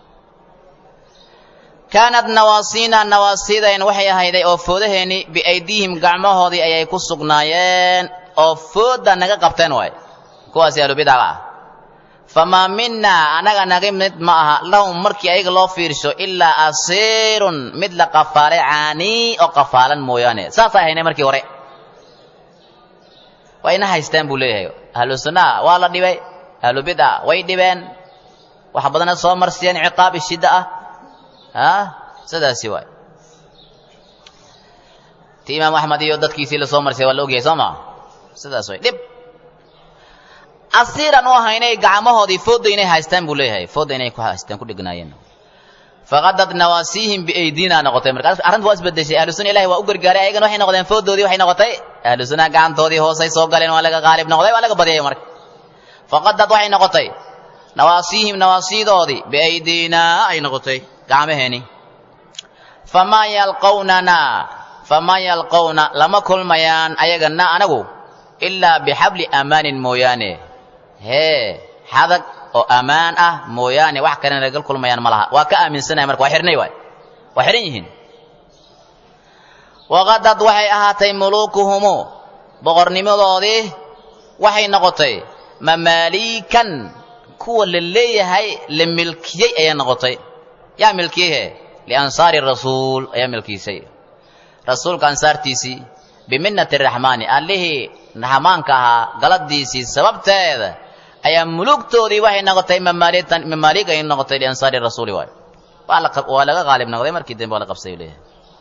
kaanad nawaasiina nawaasidayn waxay ahayday oo foodaheeni biaydiihim gacmahoodii ayay ku sugnaayeen oo fooda naga qabteen waay kuwaasi ahlubidaca ah famaa minaa anaga naga mid ma aha lahum markii ayaga loo fiirsho ilaa asiirun mid la qafaalay caanii oo qafaalan mooyaane saasay haynay markii hore wayna haystaan buu leeyahay ahlu sunnah waa la dhibay ahlu bid'a way dhibeen waxa badana soo marsiyeen ciqaab shida ah ha sidaasi waay ti imaam ahmad iyo dadkiisii la soo marsiyay waa la ogyahay soo ma sidaas way dhib asiiran oo haynay gacmahoodii fooda inay haystaan buu leeyahay fooda inay ku haystaan ku dhignaayeen faqadad nawaasihim biaydina noqotay markaas arrintu waa isbedeshay ahlu sunna ilaahi waa u gargaaray ayagana waxay noqdeen foodoodii waxay noqotay ahlu sunna gacantoodii hoosay soo galeen waa laga qaalib noqday waa laga badiyay marka faqadad waxay noqotay nawaasihim nawaasidoodii biaydina ay noqotay gacmaheeni fama yalqawnana fama yalqawna lama kulmayaan ayagana anagu ilaa bixabli amaanin mooyaane hee xadag oo amaan ah mooyaane wax kalena laga kulmayaan ma laha waa ka aaminsanay marka waa xirnay waay waa xiran yihiin waqadad waxay ahaatay mulukuhumu boqornimadoodii waxay noqotay mamaaliikan kuwa la leeyahay la milkiyey ayaa noqotay yaa milkiyehe liansaari rasuul ayaa milkiisay rasuulka ansaartiisii biminnati raxmaani allihii raxmaanka ahaa galadiisii sababteeda ayaa mulugtoodii waxay noqotay mamaaliitan mamaaliig ay noqotay liansaari rasuuli waay waa laga qaalib noqday markii dambe waa la qabsay leeyahay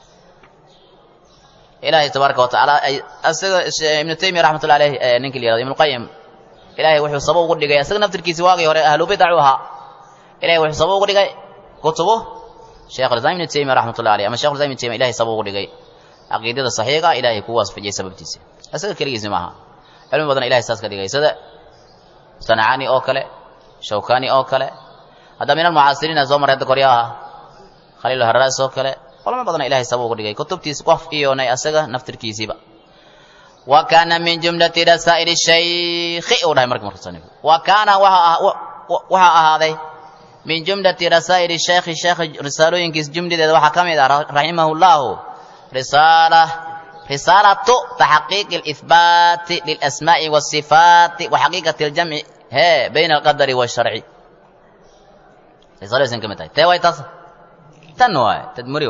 ilaahay tabaaraka wa tacaala asaga ibnu taymiya raxmatullahi alayhi ninkii la yidhahdo ibnu qayyim ilaahay wuxuu sabab ugu dhigay asaga naftirkiisii waagii hore ahlu bid'u ahaa ilaahay wuxuu sabab ugu dhigay kutubo sheekh al-islam ibnu taymiya raxmatullahi alayhi ama sheekh al-islam ibnu taymiya ilaahay sabab ugu dhigay aqeedada saxiixa ilaahay ku wasfajiyay sababtiisa asaga kaligiis ma aha cilmi badan ilaahay saas ka dhigay sida sanacani oo kale shawkani oo kale hadda min al-mu'asiriin soo maray qoryaha khaliil harras oo kale qolama badan ilaahay sabab ugu dhigay kutubtiisa qof iyo nay asaga naftirkiisiba wa kana min jumlati rasaa'il ash-shaykh oo dhahay markii marsanif wa kana waxa ahaaday min jumlati rasaa'il ash-shaykh shaykh risaalooyinkiis jumladeeda waxa kamid ah rahimahullahu رسالة رسالة تحقيق الإثبات للأسماء والصفات وحقيقة الجمع هي بين القدر والشرع رسالة سنكمتها تيوي تص تنوى تدمري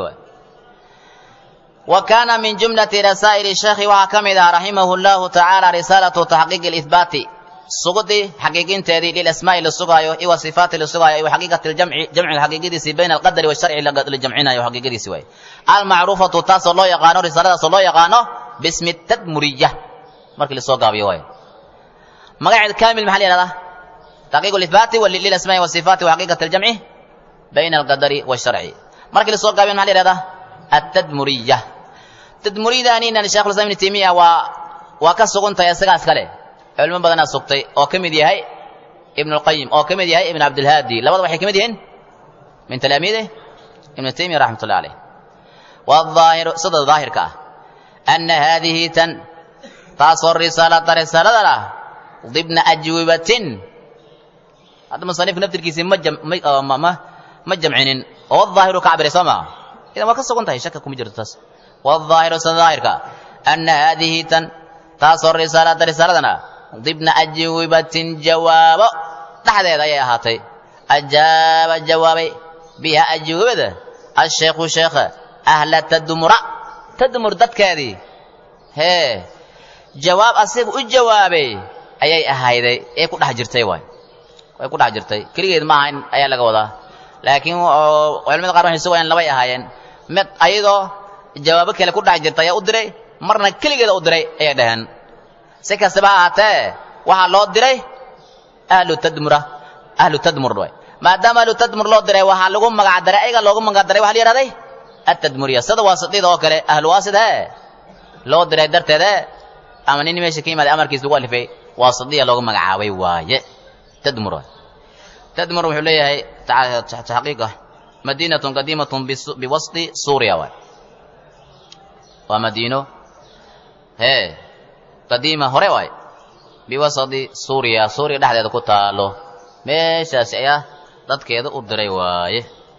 وكان من جملة رسائل الشيخ وحكمها رحمه الله تعالى رسالة تحقيق الإثبات سقطي حقيقين تهدي للأسماء للسقايو إيوا صفات للسقايو وحقيقة الجمع جمع الحقيقي دي بين القدر والشرع لجمعنا وحقيقي دي سوي المعروفة تاس الله يقانو رسالة الله يقانو باسم التدمرية مركي للسقايو وي مقاعد كامل محلي هذا تحقيق الإثبات للأسماء والصفات وحقيقة الجمع بين القدر والشرع مركي للسقايو محلي هذا التدمرية تدمرية أنينا الشيخ الإسلام ابن تيمية و وكسقون تيسقاس كله علم بدنا سقطي أو كمدي هاي ابن القيم أو كمدي هاي ابن عبد الهادي لا وضح كمديهن من تلاميذه ابن تيمية رحمة الله عليه والظاهر صدر الظاهر كا أن هذه تن تصور رسالة رسالة لا ضمن أجوبة هذا مصنف نفس الكيس مجم ما مجمعين والظاهر كعبر سما إذا ما كسر كنت شككم مجرد تس والظاهر صدر الظاهر كا أن هذه تن تصور رسالة رسالة ضمن أجوبة جواب dhaxdeeda ayay ahaatay ajaaba jawaabay biha ajuubada asheekhu sheekha ahla tadmura tadmur dadkeedii hee jawaab asiga u jawaabay ayay ahayday ee ku dhex jirtay waay way ku dhex jirtay kaligeed ma ahayn ayaa laga wadaa laakiin culimada qaar waxay soo waayeen labay ahaayeen mid ayadoo jawaabo kale ku dhex jirtay ayaa u diray marna kaligeeda u diray ayay dhaheen si kastaba ahaatee waxaa loo diray ahlu tadmura ahlu tadmur waay maadaama ahlu tadmur loo diray waxaa lagu magac daray ayaga loogu magac daray waxaa la yidhahday atadmuriya sida waasidida oo kale ahlu waasid hee loo diray darteeda ama nin meesha ka yimaaday amarkiisa lagu alifay waasidiya loogu magacaabay waaye tadmur tadmur wuxuu leeyahay taxqiiqa madiinatun qadiimatun biwasdi suuriya waay waa madiino hee qadiima hore waay biwasdi suuriya suuriya dhexdeeda ku taalo meeshaasi ayaa dadkeeda u diray waaye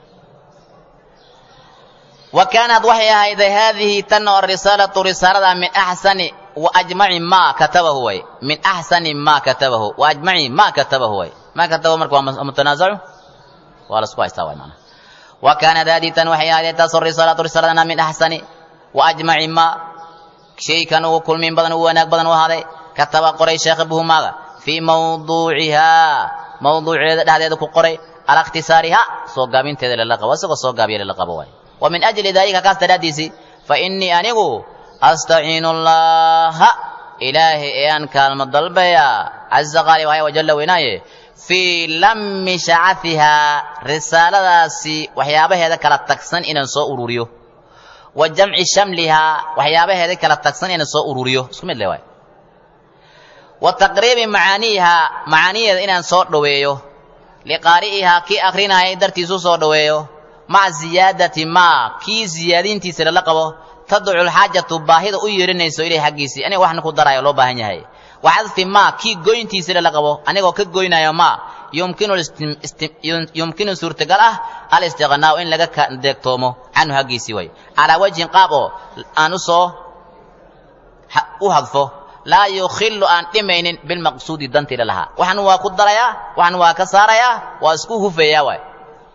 wa kaanad waxay ahayday haadihi tan oo risaalatu risaalada min axsani wa ajmaci maa katabahu way min axsani maa katabahu wa ajmaci maa katabahu way maa katabahu marka waa mutanaazacu waa la isku haystaa way macnaha wa kaanad haadihi tan waxay ahayday taas oo risaalatu risaaladana min axsani wa ajmaci maa shaykan ugu kulmin badan ugu wanaag badan u ahaaday kataba qoray sheekha buhumaaga fii mawduucihaa mawduuceeda dhexdeeda ku qoray ala ikhtisaariha soo gaabinteeda lala qabo isagoo soo gaabiya lala qabo waay wa min ajli daalika kaas daraaddiisii fa innii anigu astaciinu allaha ilaahay ayaan kaalmo dalbayaa caza qaali wahaya wajalla weynaaye fii lammi shacatihaa risaaladaasi waxyaabaheeda kala tagsan inaan soo ururiyo wa jamci shamlihaa waxyaabaheeda kala tagsan inaan soo ururiyo isku mid le waay wa taqriibi macaaniihaa macaaniyeeda inaan soo dhoweeyo liqaari'ihaa kii akrinayay dartiisu soo dhoweeyo maca ziyaadati maa kii ziyaadintiisa lala qabo tadcu lxaajatu baahida u yeerinayso ilahi xaggiisii aniga waxna ku darayo loo baahan yahay wa xadfi maa kii goyntiisa lala qabo anigoo ka goynayo maa yumkinu suurtagal ah alistiqnaa'u in laga deegtoomo canhu xaggiisii way calaa wajhin qaab oo aan u soo u hadfo laa yukhillu aan dhimaynin bilmaqsuudi dantii lalahaa waxan waa ku darayaa waxan waa ka saarayaa waa isku hufeeyaa waay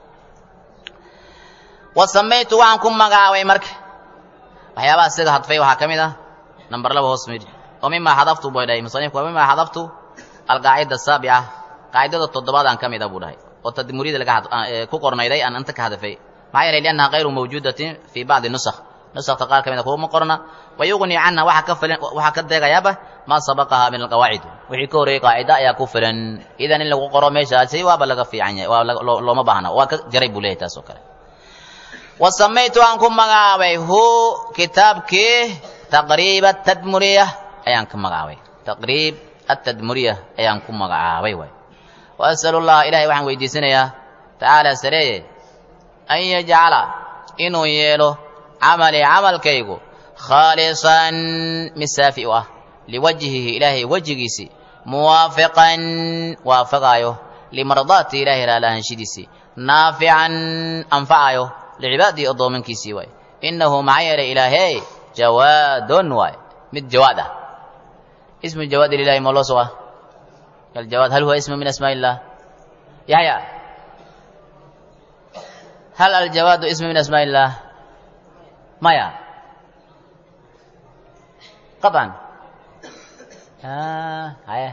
wa samaytu waxaan ku magacaabay marka waxyaabaha sida hadfay waxaa ka mid ah nambar laba hoos mid oo mimaa xadaftu buu dhahay musanifku waa mimaa xadaftu alqaacida asaabica qaacidada toddobaad aan ka mid ah buu dhahay oo tadmuriyada laga ku qornayday aan inta ka hadafay maxaa yeelay liannaha kayru mawjuudatin fii bacdi nusakh nusakta qaar ka mid a kuuma qorna wayugni canha waxaa ka filan waxaa ka deegayaaba maa sabaqahaa min alqawaacid wixii ka horreeyey qaacida ayaa ku filan idan in lagu qoro meeshaasi waaba laga fiican yahay waa looma baahna waa ka jaray buu leeyahay taas oo kale wa samaytu aan ku magacaabay hu kitaabkii taqriib atadmuriya ayaan ka magacaabay taqriib atadmuriya ayaan ku magacaabay waay wa asalu llaha ilahay waxaan weydiisanayaa tacaala sareeye an yajcala inuu yeelo camalii camalkaygu khaalisan misaafi u ah liwajhihi ilaahay wejigiisii muwaafiqan waafaqaayo limardaati ilaahay raalahaanshidiisii naafican anfacayo licibaadii addoomankiisii waay innahu maxaa yeelay ilaahey jawaadun waay mid jawaad ah ismu jawaad lilahi ma loo suga aljawaad hal huwa ismu min asmaa illah yahya hal aljawaadu ismu min asmaa illah maya qaطcan haye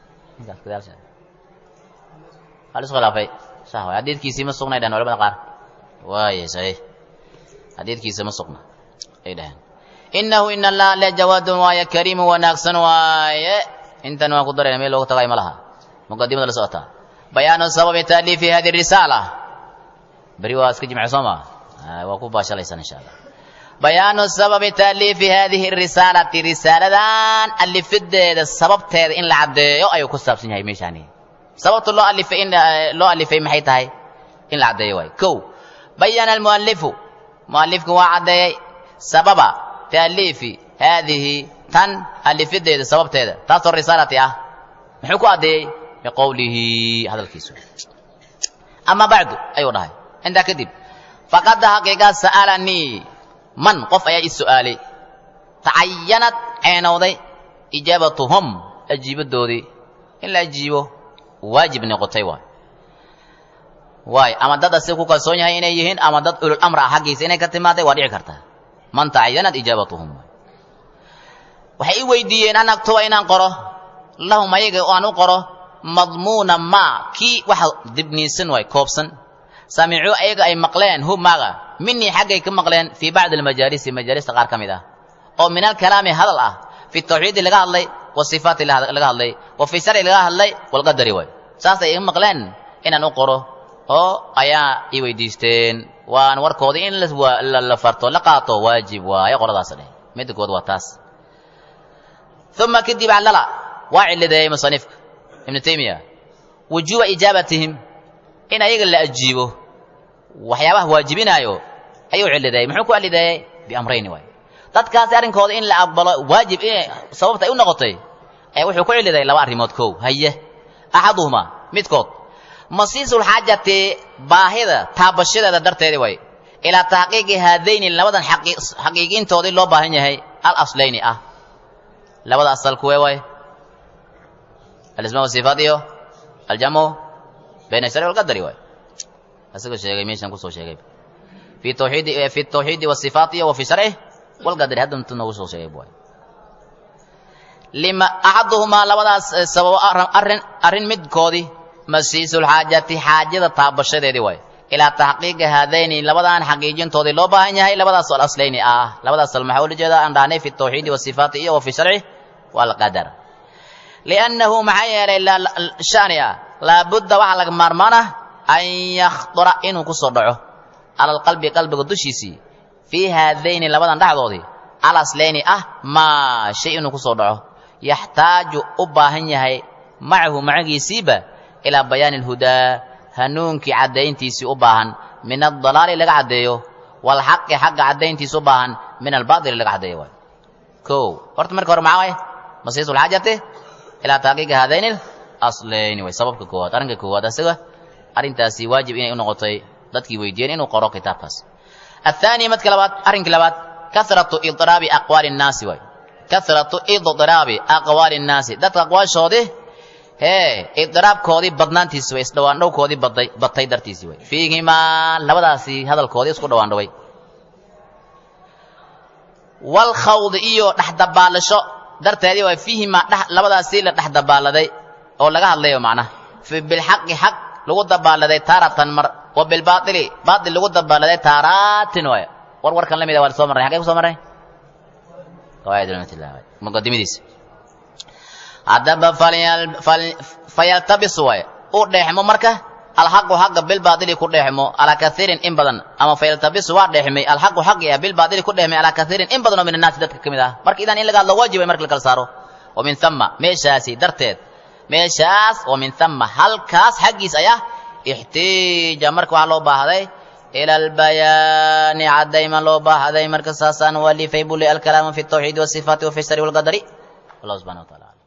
hal isku khilaafay sax waay xadiidkiisii ma sugnay dhahen culamada qaar waaye saxiix xadiidkiisa ma sugna ay dhaheen innahu in allaha la jawaadun waaye kariimu wanaagsan waaye intan waan ku darayna meel loogu tagay ma laha muqadimada la socotaa bayaanu sababi taaliifi hadi risaala beri waa iska jimce soo maa waa ku baashalaysan insha allah bayaanu sababi taaliifi hadihi risaalati risaaladan alifideeda sababteeda in la caddeeyo ayuu ku saabsan yahay meeshaani sababta loo alifay in loo alifay maxay tahay in la caddeeyo waay kow bayana almuallifu muallifku waa caddeeyey sababa taaliifi haadihi tan alifideeda sababteeda taasoo risaalati ah muxuu ku caddeeyey biqowlihi hadalkiisu ama bacdu ayuu dhahay intaa kadib faqad haqiiqa sa'alanii man qof ayaa i su'aalay tacayanad ceenowday ijaabatuhum ajiibadoodii in la ajiibo waajib noqotay waay waay ama dad asi ku kalsoon yahay inay yihiin ama dad ulul amra xaggiisa inay ka timaaday waa dhici kartaa man tacayyanat ijaabatuhum waxay i weydiiyeen an aktuba inaan qoro lahum ayaga oo aan u qoro madmuuna ma kii waxa dibniisan waay koobsan samicuu ayaga ay maqleen hu maaga minii xaggay ka maqleen fii bacdi almajaalisi majaalista qaar ka mid ah oo min alkalaami hadal ah fi tawxiidi laga hadlay wa sifaati laga hadlay wa fi sharci laga hadlay walqadari waay saasay iga maqleen inaan u qoro oo ayaa i weydiisteen waan warkoodii in la farto la qaato waajib waaye qoradaas dheh midkood waa taas uma kadib allala waa cilideeyey musanifka ibnu taymiya wujuuba ijaabatihim in ayaga la ajiibo waxyaabaha waajibinaayo ayuu cilideeyey muxuu ku cilideeyey biamrayni waay dadkaasi arrinkooda in la aqbalo waajib in sababta ay u noqotay ee wuxuu ku cilideeyey laba arrimood kow haye axaduhuma midkood masiisul xaajati baahida taabashadeeda darteeda way ilaa taxqiiqi haadayni labadan xaqiiqintoodii loo baahan yahay al aslayni ah labada asal kuwee way alismaa wasifaat iyo aljamu bayna sharci walqadari way asagoo sheegay meeshan kusoo sheegay fi tawxiidi fi tawxiidi wasifaat iyo wa fi sharci walqadari hadda intuu nagu soo sheegay way lima axaduhuma labadaas sababo arrin arrin midkoodii masiisul xaajati xaajada taabashadeedii way ilaa taxqiiqi haadayni labadan xaqiijintoodii loo baahan yahay labadaas al aslayni ah labadaas al maxaa ula jeedaa aan dhahnay fi tawxiidi wasifaati iyo wa fi sharci walqadar liannahu maxaa yeelay shaniya laabudda waxaa laga maarmaana an yakhdura inuu ku soo dhaco cala alqalbi qalbiga dushiisii fii haadayni labadan dhexdoodii al aslayni ah maa shay inuu ku soo dhaco yaxtaaju u baahan yahay macahu macagiisiiba ilaa bayaani alhudaa hanuunkii caddayntiisii u baahan min aldalaali laga caddeeyo walxaqi xagga caddayntiisi u baahan min albaatili laga caddeeyo waay kow horta marka hore maxaa waay masiisul xaajati ilaa taxqiiqi haadayni aslayni way sababka koowaad arrinka koowaad asaga arrintaasi waajib inay u noqotay dadkii weydiiyeen inuu qoro kitaabkaas athaani madka labaad arrinkii labaad kasratu idraabi aqwaali nnaasi waay kasratu idraabi aqwaali nnaasi dadka aqwaashoodii hee idraabkoodii badnaantiisi way isdhawaandhowkoodii baday batay dartiisii way fiihimaa labadaasi hadalkoodii isku dhawaandhoway walkhawdi iyo dhexdabaalasho darteedii way fiihimaa labadaasi la dhexdabaaladay oo laga hadlayo macnaha bilxaqi xaq lagu dabaaladay taaratan mar wa bilbaatili baatil lagu dabaaladay taaraatin waay war warkan la mid ah waa soo marray xagee ku soo marray qawaa'idulmatillah muqaddimadiisa haddaba fayaltabis waay u dheexmo marka alxaqu xaqa bilbaatili ku dheexmo alaa kaiirin in badan ama fayaltabisu waa dheexmay alxaqu xaqi ah bilbaatili ku dheexmay alaa kaiirin in badan oo min annaasi dadka ka mid ah marka idan in laga hadlo waajib ay marka la kala saaro wa min thumma meeshaasi darteed meeshaas wa min thumma halkaas xaggiis ayaa ixtiija marka waxaa loo baahday ila albayaani caddayma loo baahday marka saasaan walifay buli alkalaama fi tawxiidi wasifaati wa fi shari walqadari wallahu subxana wa taala